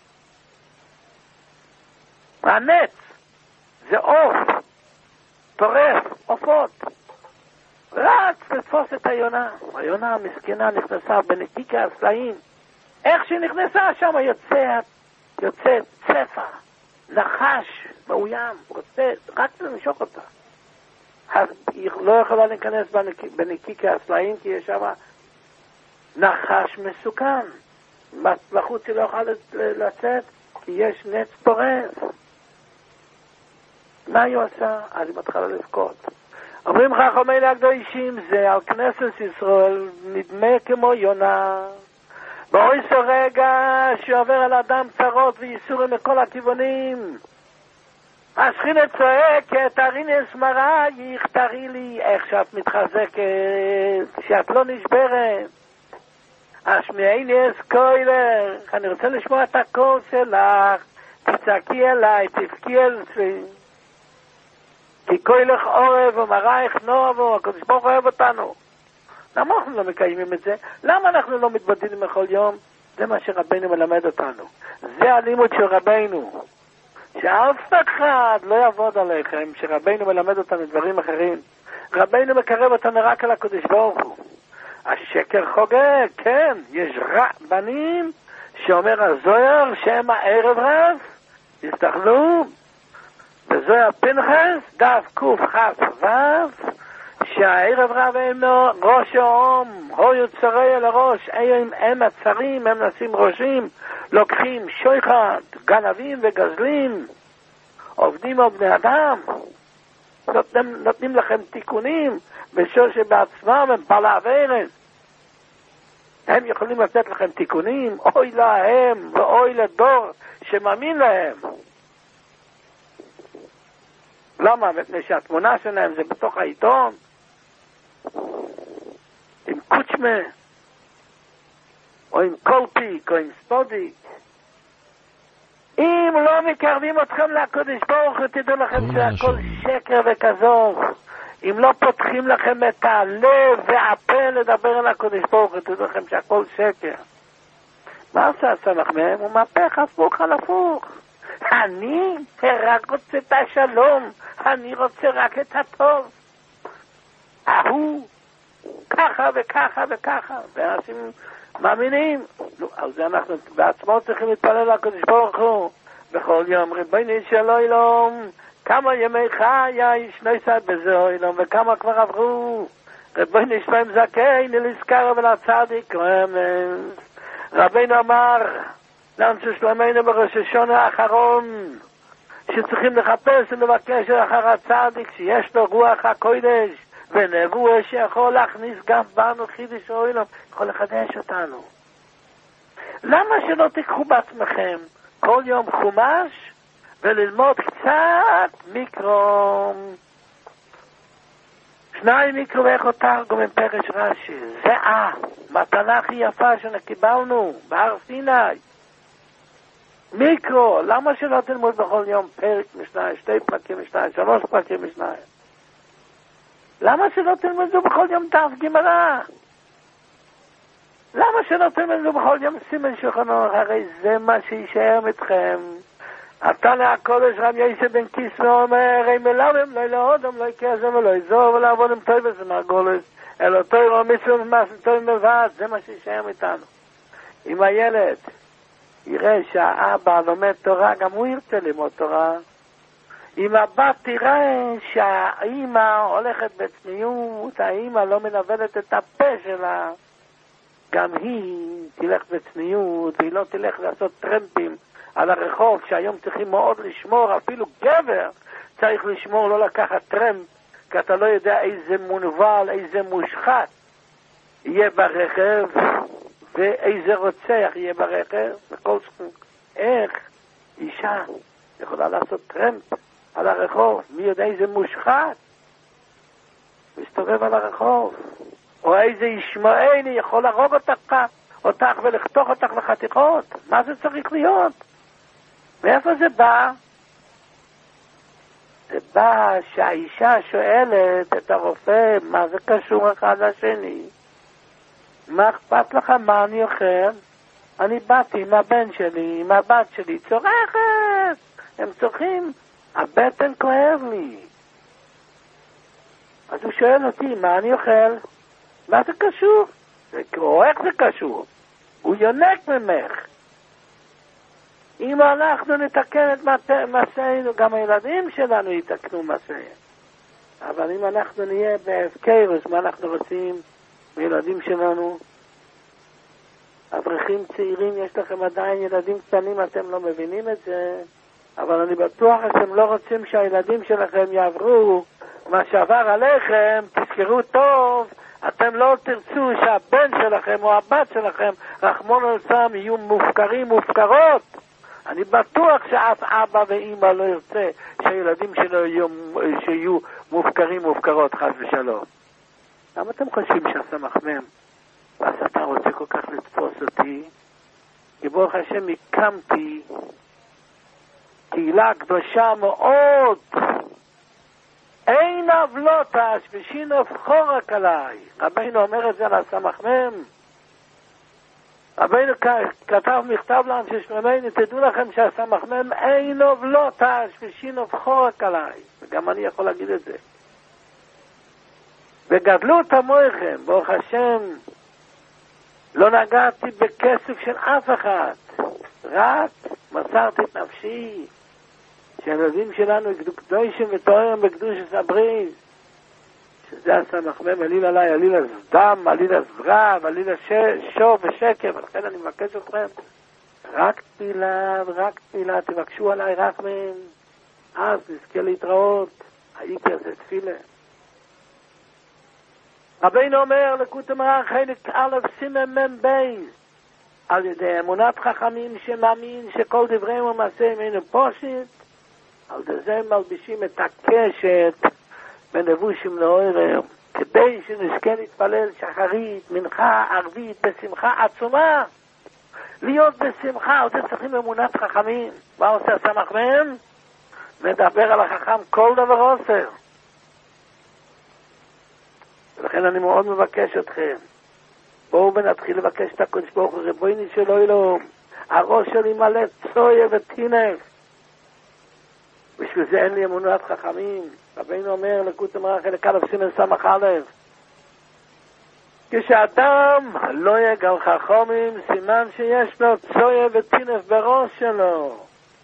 הנץ זה עוף טורף, עופות, רץ לתפוס את היונה. היונה המסכנה נכנסה בנקיק הסלעים. איך שהיא נכנסה שם יוצא, יוצא צפה, נחש מאוים, רוצה רק למשוך אותה. אז היא לא יכולה להיכנס בנקיק הסלעים, כי יש שם נחש מסוכן. בחוץ היא לא יכולה לצאת, כי יש נץ טורף. מה היא עושה? אז היא מתחילה לבכות. אומרים חכמינו הקדושים, זה על כנסת ישראל נדמה כמו יונה. באויסו רגע שעובר על אדם צרות וייסורים מכל הכיוונים. השכינה צועקת, אריני אס מראייך, תראי לי איך שאת מתחזקת, שאת לא נשברת. השמיעני אס קוילך, אני רוצה לשמוע את הקול שלך, תצעקי אליי, תבכי אל צבי. כי קוילך עורב ומרייך נועבו, הקדוש ברוך הוא אוהב אותנו. למה אנחנו לא מקיימים את זה? למה אנחנו לא מתבדילים בכל יום? זה מה שרבינו מלמד אותנו. זה הלימוד של רבינו. שאף אחד לא יעבוד עליכם, שרבינו מלמד אותנו דברים אחרים. רבינו מקרב אותנו רק על הקדוש ברוך הוא. השקר חוגג, כן, יש רבנים שאומר הזוהר שהם הערב רב, תסתכלו, וזוהר פנחס, דף קוף חף וו, שהערב רב אינו ראש האום, הויו צרי על הראש, הם, הם הצרים, הם נשים ראשים, לוקחים שויחת, גנבים וגזלים, עובדים על בני אדם, נותנים, נותנים לכם תיקונים, בשביל שבעצמם הם פעלה עברת. הם יכולים לתת לכם תיקונים, אוי להם ואוי לדור שמאמין להם. למה? מפני שהתמונה שלהם זה בתוך העיתון. עם קוצ'מה, או עם קולפיק, או עם ספודיק. אם לא מקרבים אתכם לקודש ברוך הוא, תדעו לכם שהכל שקר וכזוב. אם לא פותחים לכם את הלב והפה לדבר על הקודש ברוך הוא, תדעו לכם שהכל שקר. מה עושה הסמך מהם? הוא מהפך הפוך על הפוך. אני רק רוצה את השלום, אני רוצה רק את הטוב. ההוא ככה וככה וככה, ואנשים מאמינים. נו, על זה אנחנו בעצמו צריכים להתפלל לקודש ברוך הוא בכל יום. ריבונו של עולם, כמה ימי חיי שנוסד בזה עולם, וכמה כבר עברו. ריבונו של עולם זכני לזכר ולצדיק רמז. רבינו אמר לאנשי שלומנו בראש השונה האחרון שצריכים לחפש ולבקש אחר הצדיק שיש לו רוח הקודש ונבואה שיכול להכניס גם בנו חידוש העולם, יכול לחדש אותנו. למה שלא תיקחו בעצמכם כל יום חומש וללמוד קצת מיקרו? שניים מיקרו ואיך תרגום עם פרש רש"י. זה אה, מתנה הכי יפה שקיבלנו בהר סיני. מיקרו, למה שלא תלמוד בכל יום פרק משניים, שתי פרקים משניים, שלוש פרקים משניים? למה שלא תלמדו בכל יום דף גמרא? למה שלא תלמדו בכל יום סימן שולחן אורך? הרי זה מה שישאר מתכם. אתה להקודש רב יוסף בן קיסמא אומר, הרי מלאבם לא ילאודם, לא יקזם ולא יזור ולעבודם טוב וזה מרגולת, אלא תוירו ומצוות ומעשים טובים בלבד. זה מה שישאר מאיתנו. אם הילד יראה שהאבא לומד תורה, גם הוא ירצה ללמוד תורה. אם הבת תראה שהאימא הולכת בצניעות, האימא לא מנבלת את הפה שלה, גם היא תלך בצניעות, והיא לא תלך לעשות טרמפים על הרחוב, שהיום צריכים מאוד לשמור, אפילו גבר צריך לשמור, לא לקחת טרמפ, כי אתה לא יודע איזה מונבל, איזה מושחת יהיה ברכב, ואיזה רוצח יהיה ברכב, וכל סכום. איך אישה יכולה לעשות טרמפ על הרחוב? מי יודע איזה מושחת מסתובב על הרחוב? או איזה ישמעאלי יכול להרוג אותך, אותך ולחתוך אותך לחתיכות? מה זה צריך להיות? מאיפה זה בא? זה בא שהאישה שואלת את הרופא, מה זה קשור אחד לשני? מה אכפת לך מה אני אוכל? אני באתי עם הבן שלי, עם הבת שלי, צורכת. הם צורכים, הבטן כואב לי. אז הוא שואל אותי, מה אני אוכל? מה זה קשור? זה, או איך זה קשור? הוא יונק ממך. אם אנחנו נתקן את מסענו, גם הילדים שלנו יתקנו מסענו. אבל אם אנחנו נהיה בהפקרוס, מה אנחנו רוצים מילדים שלנו? אברכים צעירים, יש לכם עדיין ילדים קטנים, אתם לא מבינים את זה, אבל אני בטוח שאתם לא רוצים שהילדים שלכם יעברו מה שעבר עליכם. תזכרו טוב, אתם לא תרצו שהבן שלכם או הבת שלכם, רחמנא ליצלן, יהיו מופקרים מופקרות. אני בטוח שאף אבא ואמא לא ירצה שהילדים שלו יהיו, שיהיו מופקרים מופקרות, חס ושלום. למה אתם חושבים שהסמך מם ואז אתה רוצה כל כך לתפוס אותי? כי ברוך השם הקמתי קהילה קדושה מאוד, אין אבלותש ושינוף חורק עליי. רבינו אומר את זה על הסמך מם. רבינו כתב מכתב לאנשי שלומנו, תדעו לכם שהסמך מם אין אבלותש ושינוף חורק עליי, וגם אני יכול להגיד את זה. וגדלות המויכם, ברוך השם, לא נגעתי בכסף של אף אחד, רק מסרתי את נפשי, שהילדים שלנו יקדו קדושים ותוארים בקדושת הברית, שזה הסמך מם, עליל עליי, עליל דם, עליל זרב, עליל שור ושקר. ולכן אני מבקש אתכם, רק תפילה ורק תפילה, תבקשו עליי רחמים, אז נזכה להתראות. העיקר זה תפילה. רבינו אומר לקוטי מוהר"ן חלק א' סימן מם בייס, על ידי אמונת חכמים שמאמין שכל דבריהם ומעשיהם אינו פושט, על ידי זה מלבישים את הקשת בין לבושים לאורם, כדי שנזכה להתפלל שחרית, מנחה, ערבית, בשמחה עצומה. להיות בשמחה, על זה צריכים אמונת חכמים. מה עושה סמך מהם? מדבר על החכם כל דבר עושה. ולכן אני מאוד מבקש אתכם, בואו ונתחיל לבקש את הקדוש ברוך הוא, ריבונו של עולם, הראש שלי מלא צויה וטינף. בשביל זה אין לי אמונת חכמים. רבינו אומר לקוטי מרח חלק א' סימן סמך א', כשאדם לא יגל חכמים, סימן שיש לו צויה וטינף בראש שלו.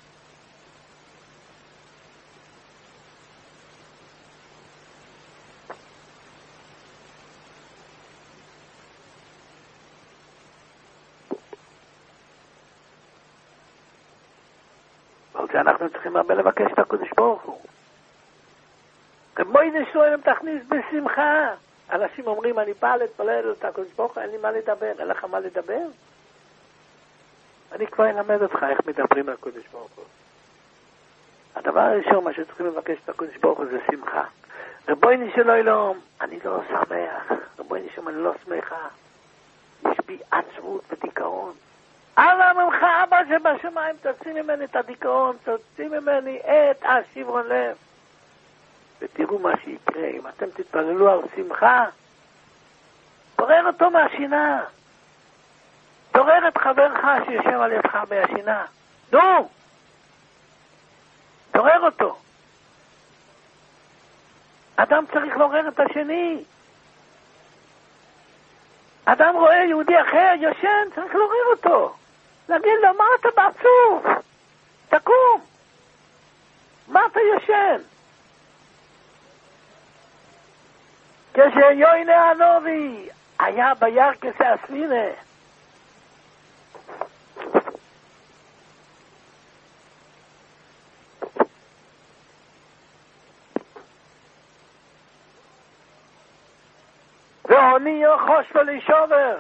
אנחנו צריכים הרבה לבקש את הקדוש ברוך הוא. בואי נשאול אם תכניס בשמחה. אנשים אומרים, אני בא להתפלל את הקדוש ברוך הוא, אין לי מה לדבר. אין לך מה לדבר? אני כבר אלמד אותך איך מדברים על הקדוש ברוך הוא. הדבר הראשון, מה שצריכים לבקש את הקדוש ברוך הוא זה שמחה. רבוי נשאלו אלום, אני לא שמח. רבוי נשאלו, אני לא שמחה. יש בי עצבות ודיכאון. אלה ממך אבא שבשמיים, תוציא ממני את הדיכאון, תוציא ממני את השברון לב. ותראו מה שיקרה, אם אתם תתפללו על שמחה, תורר אותו מהשינה. תורר את חברך שיושב על ידך מהשינה. נו! תורר אותו. אדם צריך לעורר את השני. אדם רואה יהודי אחר יושן, צריך לעורר אותו. להגיד לו, מה אתה בעצוב? תקום. מה אתה יושן? כשיוינה הנובי היה בירכס הספינה, והוני יוחוש ולשובר,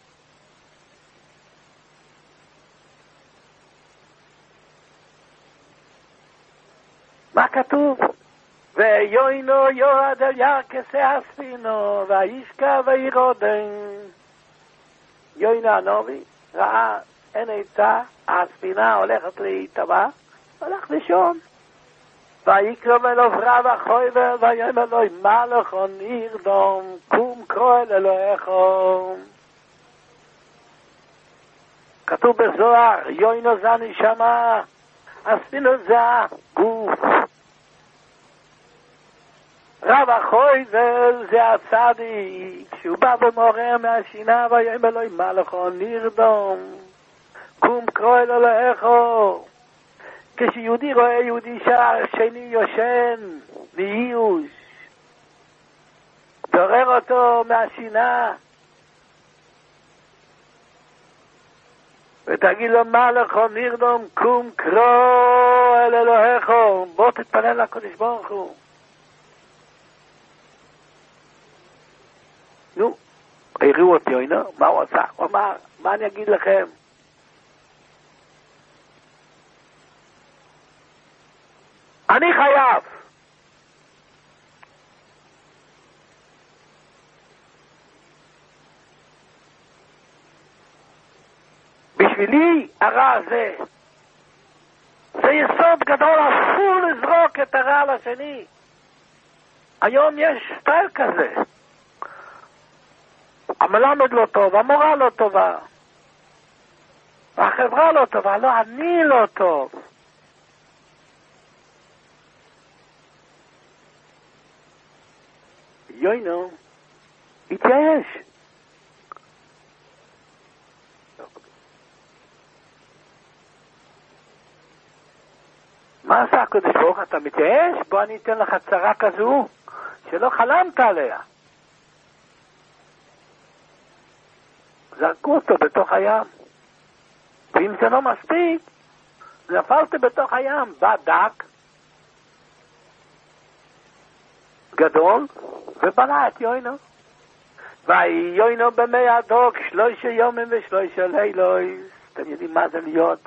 מה כתוב? ויוינו יורד אל ירכס הספינו וישכב וירודן. יוינו הנובי ראה אין עצה, הספינה הולכת להיטבע, הולך לישון. ויקרב אלוהיו רב החויבר ויאמר לו, מה לך נרדם, קום קרוא אל אלוהיך. כתוב בזוהר, יוינו זה הנשמה, הספינה זה הגוף. רב החויבר זה הצדיק, שהוא בא ומעורר מהשינה ויאמר לו, מה לך נרדם, קום קרוא אל אלוהיך. כשיהודי רואה יהודי שני יושן וייאוש, תעורר אותו מהשינה ותגיד לו, מה לך נרדם, קום קרוא אל אלוהיך. בוא תתפלל לקדוש ברוך הוא. נו, הראו אותי, הנה, מה הוא עשה? הוא אמר, מה אני אגיד לכם? אני חייב. בשבילי הרע הזה, זה יסוד גדול, אסור לזרוק את הרע לשני. היום יש סטייל כזה. המלמד לא טוב, המורה לא טובה, החברה לא טובה, לא, אני לא טוב. יוינו התייאש. מה עשה הקדוש ברוך הוא? אתה מתייאש? בוא אני אתן לך צרה כזו שלא חלמת עליה. זרקו אותו בתוך הים, ואם זה לא מספיק, נפלת בתוך הים. בא דק גדול ובלע את יוינו, ויוינו במי הדוק שלושה יומים ושלושה לילות. אתם יודעים מה זה להיות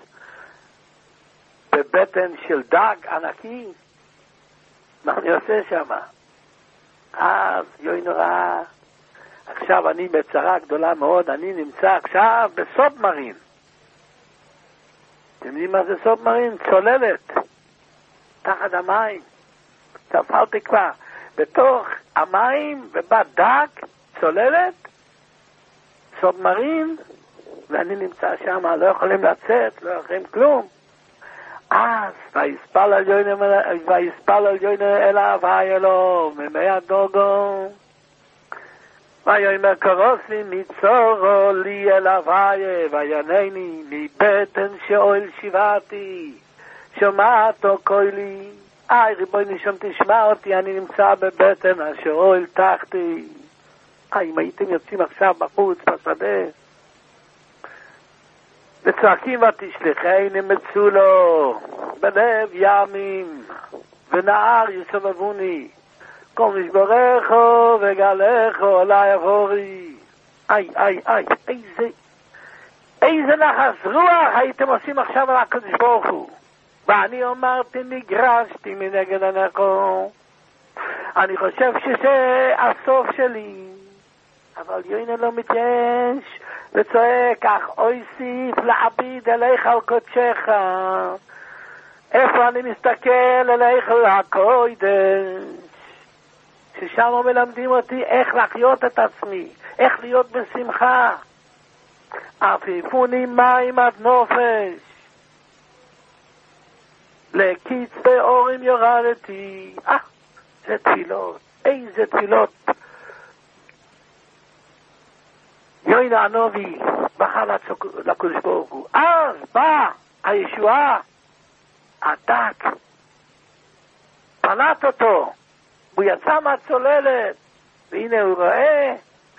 בבטן של דג ענקי? מה אני עושה שם? אז יוינו ראה, עכשיו אני בצרה גדולה מאוד, אני נמצא עכשיו בסובמרין. אתם יודעים מה זה סובמרין? צוללת, תחת המים. צפרתי כבר, בתוך המים ובא דק, צוללת, סובמרין, ואני נמצא שם, לא יכולים לצאת, לא יכולים כלום. אז ויספל על יוינו, ויספל על יוינו אליו, היה לו, ממי הדוגו. ויאמר קרוסי מצורו לי אליו היה, וינני מבטן שאול שיבעתי, שומעתו קולי. איי ריבוני שם תשמע אותי, אני נמצא בבטן השאול תחתי. איי, אם הייתם יוצאים עכשיו בחוץ בשדה וצועקים ותשליחני מצולו בלב ימים ונהר יסובבוני, כל משבורכו וגלכו עלי עבורי. איי, איי, איי, איזה איזה נחס רוח הייתם עושים עכשיו על הקדוש ברוך הוא. ואני אמרתי, נגרשתי מנגד עיניכו, אני חושב שזה הסוף שלי. אבל יוינו לא מתייאש וצועק, אך אוסיף לעביד אליך על קודשך. איפה אני מסתכל אליך הקודש, ששם מלמדים אותי איך לחיות את עצמי, איך להיות בשמחה. עפיפוני מים עד נופש, לקיץ באורים יורדתי. אה, זה תפילות, איזה תפילות. יוינו הנובי בחר לקדוש ברוך הוא. אז בא הישועה, הדק פלט אותו, הוא יצא מהצוללת, והנה הוא רואה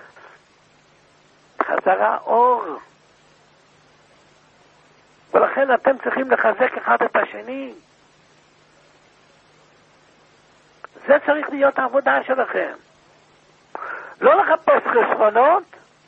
חזרה אור. ולכן אתם צריכים לחזק אחד את השני. זה צריך להיות העבודה שלכם. לא לחפש חסרונות,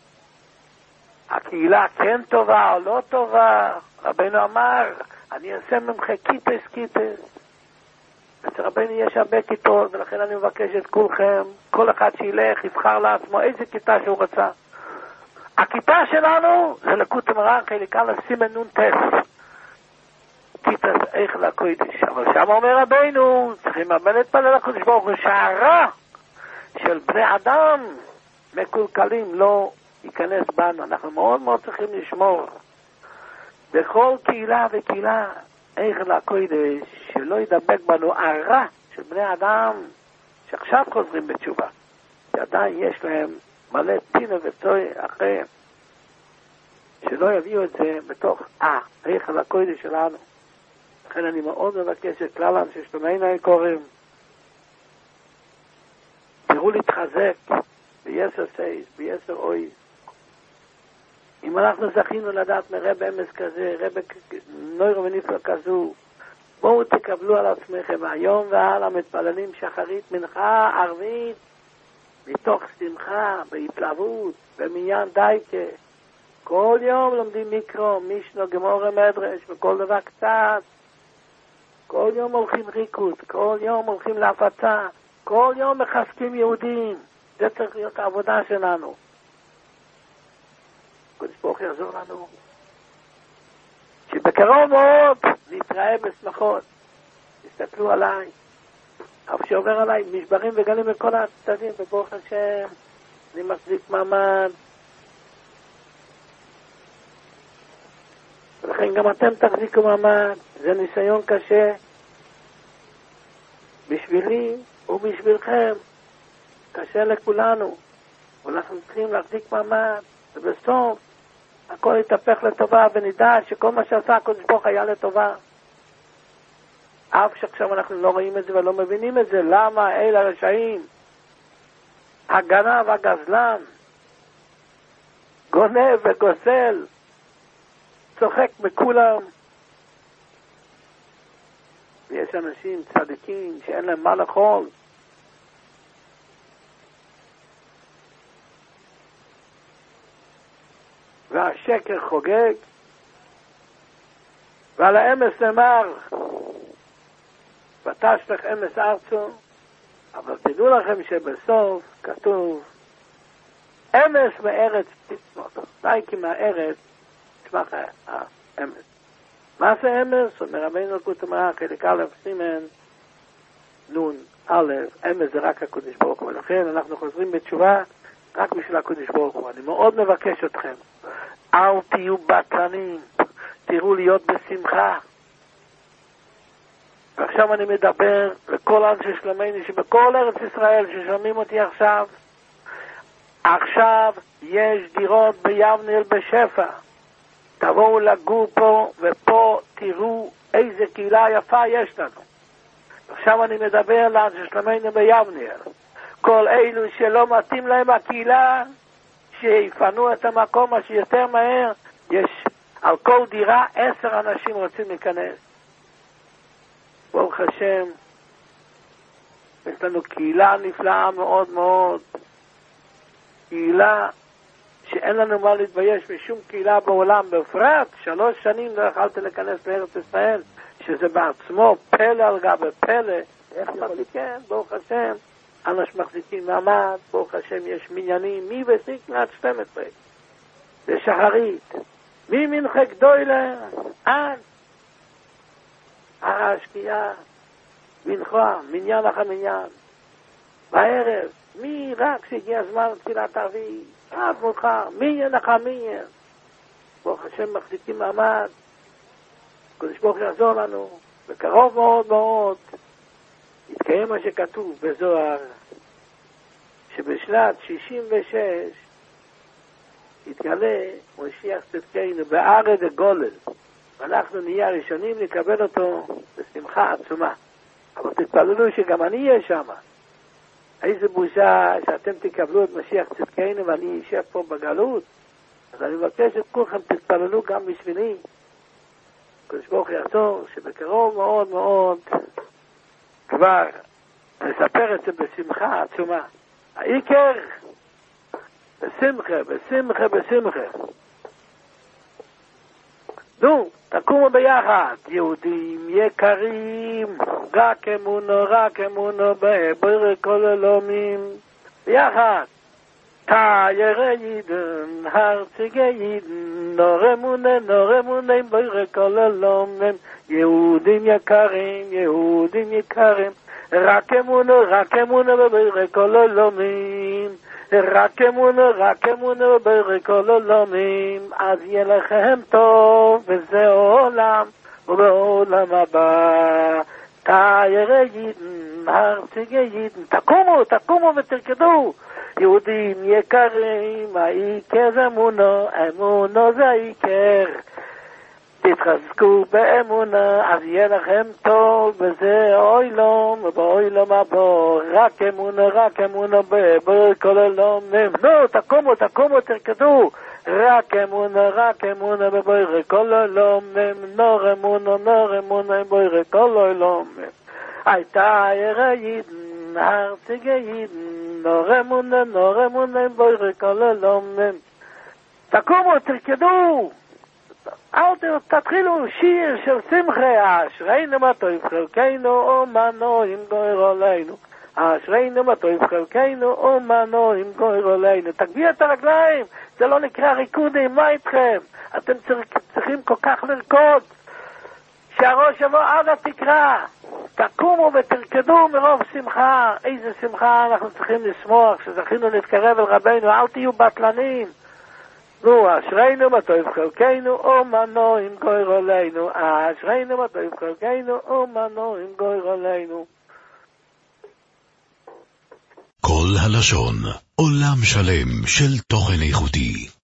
הקהילה כן טובה או לא טובה. רבנו אמר, אני אעשה ממך כיפס כיפס. אצל רבנו יש הרבה כיתות, ולכן אני מבקש את כולכם, כל אחד שילך, יבחר לעצמו איזה כיתה שהוא רצה. הכיתה שלנו זה לקות מרן חלקה לסימן נון טס. כיתס איך לקוידש. אבל שם אומר רבנו, צריכים הרבה להתפלל לקודש ברוך הוא, שהרע של בני אדם מקולקלים לא ייכנס בנו. אנחנו מאוד מאוד צריכים לשמור בכל קהילה וקהילה איך לקוידש, שלא ידבק בנו הרע של בני אדם שעכשיו חוזרים בתשובה, שעדיין יש להם מלא פינה וצוי אחרי, שלא יביאו את זה בתוך אה, איך לקוידש שלנו. לכן אני מאוד מבקש את כלל אנשי שלומנו היקרים, תראו להתחזק ביסר סייס, ביסר אויז. אם אנחנו זכינו לדעת מרב אמס כזה, רב נוירו ונפלא כזו, בואו תקבלו על עצמכם היום והלאה מתפללים שחרית מנחה ערבית מתוך שמחה, בהתלהבות, במניין דייקה. כל יום לומדים מיקרו, מישנו, גמורה, מדרש, וכל דבר קצת. כל יום הולכים ריקוד, כל יום הולכים להפצה, כל יום מחזקים יהודים. זה צריך להיות העבודה שלנו. קודש ברוך יעזור לנו, שבקרוב מאוד נתראה בשמחות. תסתכלו עליי, אף שעובר עליי משברים וגלים בכל הצדדים, וברוך השם אני מחזיק מעמד, ולכן גם אתם תחזיקו מעמד. זה ניסיון קשה בשבילי ובשבילכם, קשה לכולנו, ואנחנו צריכים להחזיק מעמד, ובסוף הכל יתהפך לטובה, ונדע שכל מה שעשה הקדוש ברוך היה לטובה. אף שעכשיו אנחנו לא רואים את זה ולא מבינים את זה. למה אלה הרשעים, הגנב הגזלן, גונב וגוסל, צוחק מכולם? ויש אנשים צדיקים שאין להם מה לאכול, והשקר חוגג, ועל האמס נאמר ותשלח אמס ארצו, אבל תדעו לכם שבסוף כתוב, אמס מארץ תצמות. די כי מהארץ תצמח האמס. מה זה אמס? אומר רבינו לקוט המהר"ל, חלק א' סימן נון א', אמס זה רק הקדוש ברוך הוא. ולכן אנחנו חוזרים בתשובה רק בשביל הקדוש ברוך הוא. אני מאוד מבקש אתכם, אל תהיו בטלנים, תראו להיות בשמחה. ועכשיו אני מדבר לכל אנשי שלומנו שבכל ארץ ישראל ששומעים אותי עכשיו. עכשיו יש דירות ביבנאל בשפע. תבואו לגור פה, ופה תראו איזה קהילה יפה יש לנו. עכשיו אני מדבר לאנשי שלומנו ביבנאל. כל אלו שלא מתאים להם הקהילה, שיפנו את המקום מה שיותר מהר. יש על כל דירה עשר אנשים רוצים להיכנס. ברוך השם, יש לנו קהילה נפלאה מאוד מאוד. קהילה שאין לנו מה להתבייש משום קהילה בעולם. בפרט שלוש שנים לא יכלתי להיכנס לארץ ישראל, שזה בעצמו פלא על גבי פלא. איך יכולים? כן, ברוך השם, אנשים מחזיקים מעמד, ברוך השם יש מניינים, מי וסיק עד שתים עשרה. זה שחרית. מי מנחה גדולה? עד. השקיעה, מנחה, מניין אחר מניין. בערב, מי רק שהגיע הזמן תפילת ערבית, עד מאוחר, מי יהיה לך מי יהיה. ברוך השם מחזיקים מעמד, קדוש ברוך יעזור לנו, בקרוב מאוד מאוד, יתקיים מה שכתוב בזוהר, שבשנת שישים ושש, יתגלה משיח צדקנו בארץ הגולל, ואנחנו נהיה הראשונים לקבל אותו בשמחה עצומה. אבל תתפללו שגם אני אהיה שם. איזה בושה שאתם תקבלו את משיח צדקנו ואני אשב פה בגלות. אז אני מבקש את כולכם תתפללו גם בשבילי. קדוש ברוך יעזור שבקרוב מאוד מאוד כבר נספר את זה בשמחה עצומה. העיקר בשמחה, בשמחה, בשמחה. נו, תקומו ביחד, יהודים יקרים, רק אמונו, רק אמונו, בעבר כל אלומים, ביחד. תאיירי יידן, הרציגי יידן, נור אמונה, נור אמונה, בעבר כל אלומים, יהודים יקרים, יהודים יקרים, רק אמונו, רק אמונו, בעבר כל אלומים, רק אמונו, רק אמונו ברק כל עולמים, אז יהיה לכם טוב וזה עולם ובעולם הבא. תאיירי יידן, הרציגי יידן, תקומו, תקומו ותרקדו, יהודים יקרים, העיקר זה אמונו, אמונו זה העיקר. תתחזקו באמונה, אז יהיה לכם טוב, וזה אוילום, ובאוילום הבא, רק אמונה, רק אמונה, בכל אלומים. נו, תקומו, תקומו, תרקדו, רק אמונה, רק אמונה, בכל אלומים, נור אמונה, נור אמונה, בכל אלומים. הייתה עירה יידן, הרציגי יידן, נור אמונה, נור אמונה, בכל אלומים. תקומו, תרקדו. אל תתחילו שיר של שמחה, אשרינו מה טוב חלקנו אומנו עם גויר עלינו, אשרינו מה טוב חלקנו אומנו עם גויר עלינו. תגביה את הרגליים, זה לא נקרא ריקודים, מה איתכם? אתם צריכים כל כך לרקוד שהראש יבוא עד התקרה. תקומו ותרקדו מרוב שמחה. איזה שמחה אנחנו צריכים לשמוח שזכינו להתקרב אל רבינו. אל תהיו בטלנים. נו, אשרינו מה טוב חלקנו אומנו עם גויר עלינו, אשרינו מה טוב חלקנו אומנו עם גויר עלינו. כל הלשון, עולם שלם של תוכן איכותי.